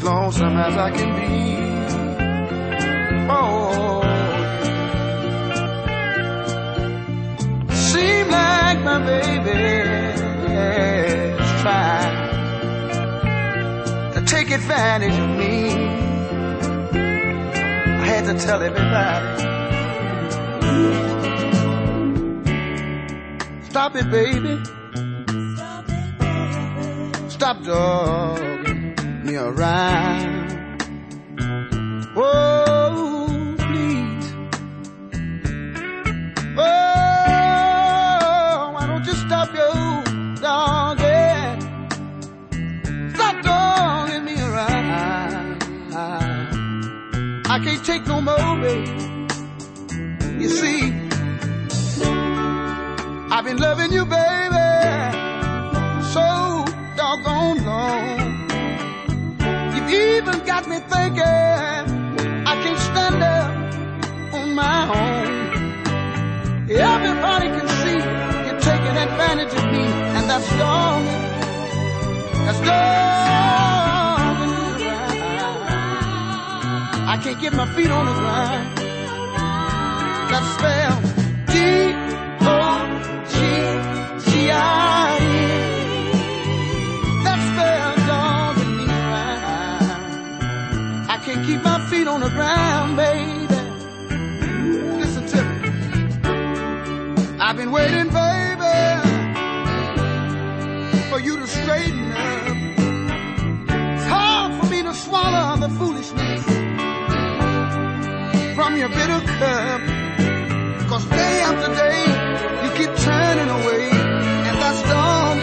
lonesome as I can be. Oh, seem like my baby's trying to take advantage of me. I had to tell everybody, stop it, baby. Stop dogging me around. Oh, please. Oh, why don't you stop your dogging? Stop dogging me around. I can't take no more, baby. You see, I've been loving you, baby, so doggone long. You've even got me thinking I can't stand up on my own. Everybody can see you're taking advantage of me, and that's dogging. That's dogging me around. I can't get my feet on the ground. That spell D-O-G-G-I-E. That spell dogging me around. I can't keep my feet on the ground, baby. Listen to me. I've been waiting, baby, for you to straighten up. It's hard for me to swallow the foolishness from your bitter cup. 'Cause day after day, you keep turning away, and that's done.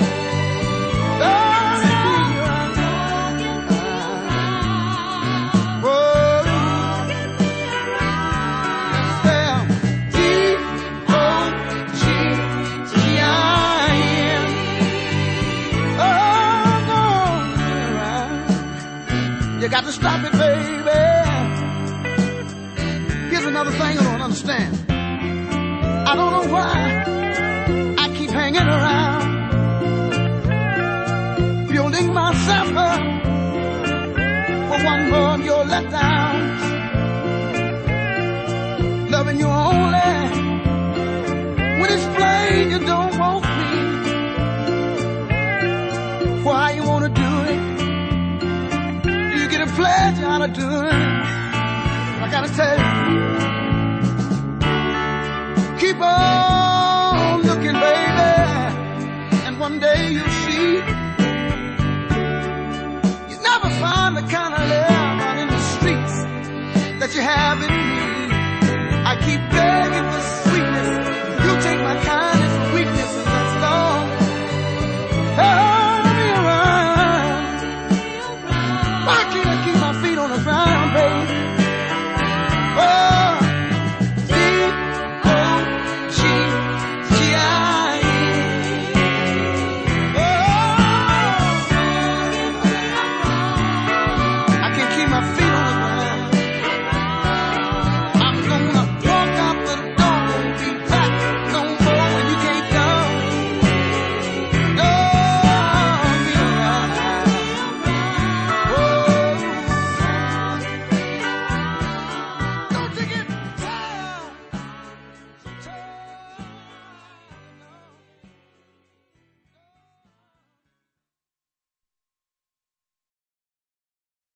You got to stop it, baby. Here's another thing I don't understand. I don't know why I keep hanging around, building myself up for one more of your letdowns. Loving you only when it's plain you don't want me. Why you wanna do it? Do you get a pleasure out of doing it? I gotta tell you, keep on